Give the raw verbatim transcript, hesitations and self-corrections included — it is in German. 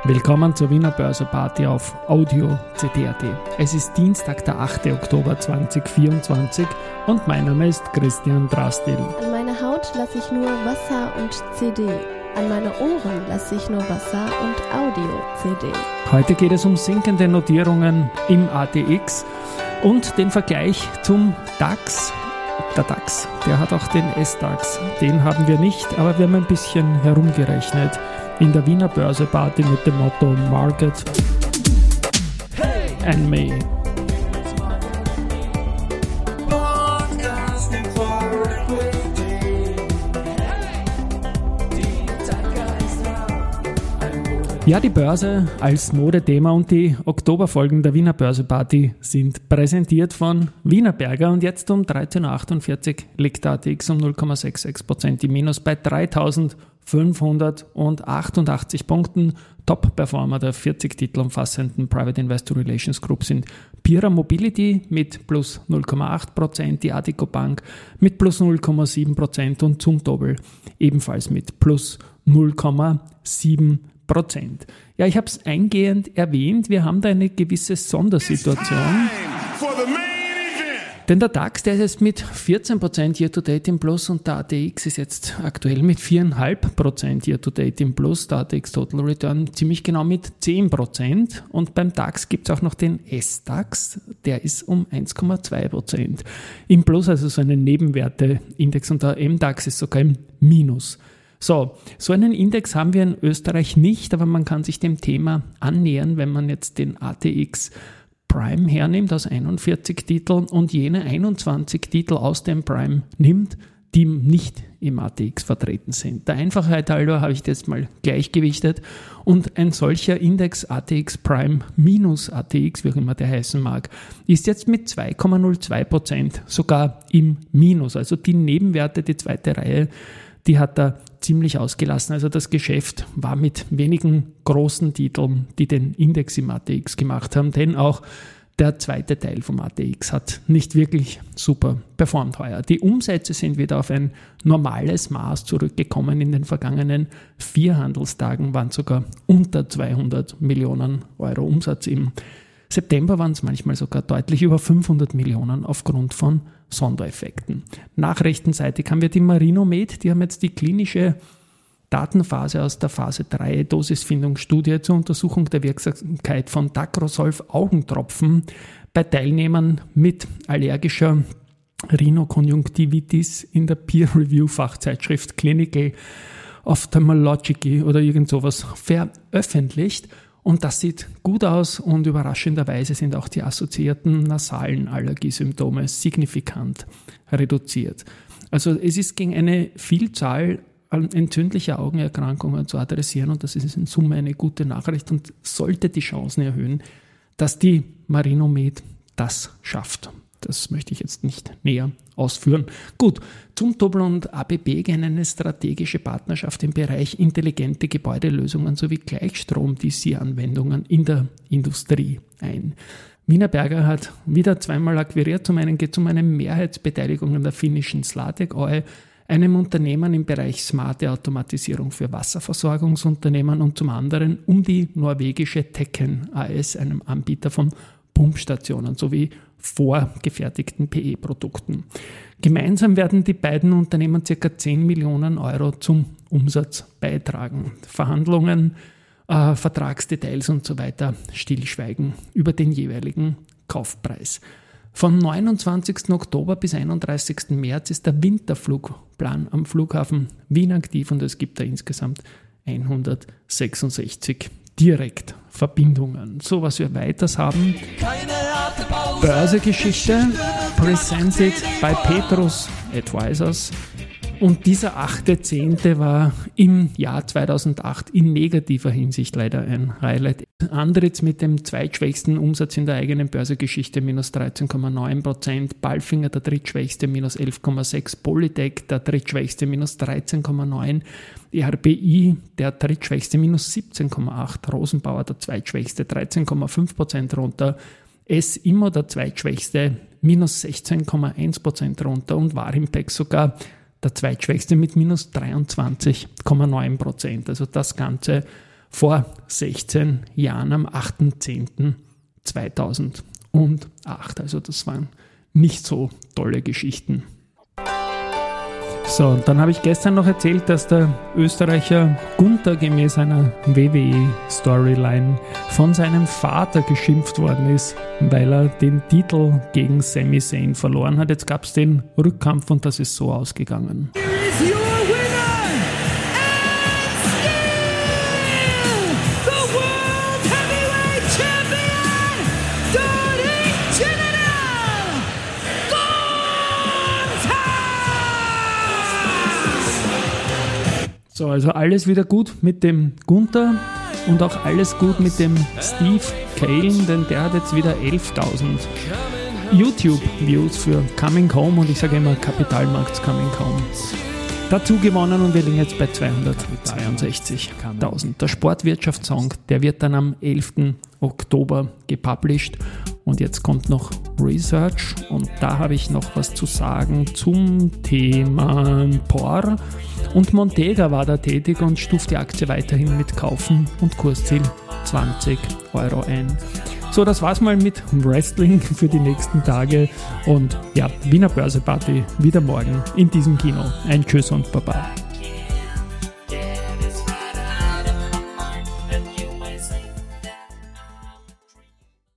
Willkommen zur Wiener Börse-Party auf Audio C D punkt A T. Es ist Dienstag, der achte Oktober zweitausendvierundzwanzig und mein Name ist Christian Drastil. An meiner Haut lasse ich nur Wasser und C D. An meine Ohren lasse ich nur Wasser und Audio-C D. Heute geht es um sinkende Notierungen im A T X und den Vergleich zum DAX. Der DAX, der hat auch den S-DAX. Den haben wir nicht, aber wir haben ein bisschen herumgerechnet in der Wiener Börse-Party mit dem Motto Market and Me. Ja, die Börse als Modethema und die Oktoberfolgen der Wiener Börse-Party sind präsentiert von Wienerberger und jetzt um dreizehn Uhr achtundvierzig liegt der A T X um null Komma sechsundsechzig Prozent im Minus bei dreitausendfünfhundertachtundachtzig Punkten. Top-Performer der vierzig Titel umfassenden Private Investor Relations Group sind Pira Mobility mit plus null Komma acht Prozent, die Addiko Bank mit plus null Komma sieben Prozent und Zumtobel ebenfalls mit plus null Komma sieben Prozent. Ja, ich habe es eingehend erwähnt, wir haben da eine gewisse Sondersituation. Denn der DAX, der ist jetzt mit vierzehn Prozent Year-to-Date im Plus und der A T X ist jetzt aktuell mit vier Komma fünf Prozent Year-to-Date im Plus, der A T X Total Return ziemlich genau mit zehn Prozent und beim DAX gibt es auch noch den S-DAX, der ist um eins Komma zwei Prozent im Plus, also so einen Nebenwerteindex und der M DAX ist sogar im Minus. So, so einen Index haben wir in Österreich nicht, aber man kann sich dem Thema annähern, wenn man jetzt den A T X Prime hernimmt aus einundvierzig Titeln und jene einundzwanzig Titel aus dem Prime nimmt, die nicht im A T X vertreten sind. Der Einfachheit halber habe ich das jetzt mal gleichgewichtet und ein solcher Index A T X Prime minus A T X, wie auch immer der heißen mag, ist jetzt mit zwei Komma null zwei Prozent sogar im Minus. Also die Nebenwerte, die zweite Reihe, die hat er ziemlich ausgelassen. Also das Geschäft war mit wenigen großen Titeln, die den Index im A T X gemacht haben, denn auch der zweite Teil vom A T X hat nicht wirklich super performt heuer. Die Umsätze sind wieder auf ein normales Maß zurückgekommen. In den vergangenen vier Handelstagen waren sogar unter zweihundert Millionen Euro Umsatz. Im September waren es manchmal sogar deutlich über fünfhundert Millionen aufgrund von Sondereffekten. Nachrichtenseitig haben wir die Marinomed, die haben jetzt die klinische Datenphase aus der Phase drei Dosisfindungsstudie zur Untersuchung der Wirksamkeit von Tacrosolv Augentropfen bei Teilnehmern mit allergischer Rhinokonjunktivitis in der Peer-Review-Fachzeitschrift Clinical Ophthalmology oder irgend sowas veröffentlicht. Und das sieht gut aus und überraschenderweise sind auch die assoziierten nasalen Allergiesymptome signifikant reduziert. Also es ist gegen eine Vielzahl an entzündlicher Augenerkrankungen zu adressieren und das ist in Summe eine gute Nachricht und sollte die Chancen erhöhen, dass die Marinomed das schafft. Das möchte ich jetzt nicht näher ausführen. Gut, Zumtobel und A B B gehen eine strategische Partnerschaft im Bereich intelligente Gebäudelösungen sowie Gleichstrom-D C-Anwendungen in der Industrie ein. Wienerberger hat wieder zweimal akquiriert. Zum einen geht es um eine Mehrheitsbeteiligung an der finnischen Slatek Oy, einem Unternehmen im Bereich smarte Automatisierung für Wasserversorgungsunternehmen und zum anderen um die norwegische Tekken A S, einem Anbieter von Pumpstationen sowie vorgefertigten P E-Produkten. Gemeinsam werden die beiden Unternehmen ca. zehn Millionen Euro zum Umsatz beitragen. Verhandlungen, äh, Vertragsdetails und so weiter stillschweigen über den jeweiligen Kaufpreis. Vom neunundzwanzigsten Oktober bis einunddreißigsten März ist der Winterflugplan am Flughafen Wien aktiv und es gibt da insgesamt hundertsechsundsechzig Direktverbindungen. So, was wir weiters haben. Börsegeschichte, presented by Petrus Advisors. Und dieser achte Zehnte war im Jahr zweitausendacht in negativer Hinsicht leider ein Highlight. Andritz mit dem zweitschwächsten Umsatz in der eigenen Börsegeschichte, minus dreizehn Komma neun Prozent. Palfinger der drittschwächste, minus elf Komma sechs. Polytech der drittschwächste, minus dreizehn Komma neun. R B I der drittschwächste, minus siebzehn Komma acht. Rosenbauer der zweitschwächste, dreizehn Komma fünf Prozent runter. S-Immo der zweitschwächste, minus sechzehn Komma eins Prozent runter und Warimpex sogar der zweitschwächste mit minus dreiundzwanzig Komma neun Prozent. Also das Ganze vor sechzehn Jahren am achter zehnter zweitausendacht. Also das waren nicht so tolle Geschichten. So, und dann habe ich gestern noch erzählt, dass der Österreicher Gunther gemäß einer W W E-Storyline von seinem Vater geschimpft worden ist, weil er den Titel gegen Sami Zayn verloren hat. Jetzt gab es den Rückkampf und das ist so ausgegangen. So, also alles wieder gut mit dem Gunther und auch alles gut mit dem Steve Kane, denn der hat jetzt wieder elftausend YouTube-Views für Coming Home und ich sage immer Kapitalmarkts Coming Home dazu gewonnen und wir liegen jetzt bei zweihundertzweiundsechzigtausend. Der Sportwirtschaftssong, der wird dann am elften Oktober gepublished und jetzt kommt noch Research und da habe ich noch was zu sagen zum Thema Por und Montega war da tätig und stuft die Aktie weiterhin mit Kaufen und Kursziel zwanzig Euro ein. So, das war's mal mit Wrestling für die nächsten Tage und ja, Wiener Börseparty wieder morgen in diesem Kino. Ein Tschüss und Baba.